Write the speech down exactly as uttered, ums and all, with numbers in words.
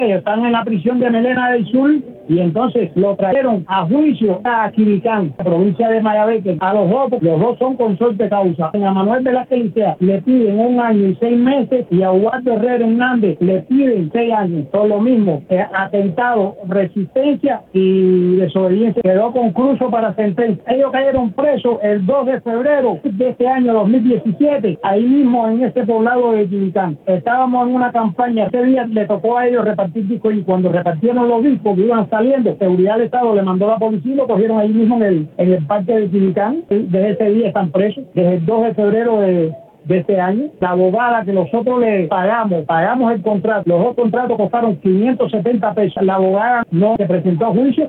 Están en la prisión de Melena del Sur y entonces lo trajeron a juicio a Quiricán, provincia de Mayabeque. A los dos, los dos son consorte causa. A Manuel Velázquez Licea le piden un año y seis meses y a Eduardo Herrera Hernández le piden seis años. Por lo mismo, eh, atentado, resistencia y desobediencia. Quedó concluso para sentencia. Ellos cayeron presos el dos de febrero de este año dos mil diecisiete, ahí mismo en este poblado de Quiricán. Estábamos en una campaña, ese día le tocó a ellos repartir discos y cuando repartieron los discos que iban saliendo, seguridad del Estado le mandó a la policía y lo cogieron ahí mismo en el, en el parque de Quiricán. Desde ese día están presos, desde el dos de febrero de... de este año. La abogada que nosotros le pagamos, pagamos el contrato, los dos contratos costaron quinientos setenta pesos. La abogada no se presentó a juicio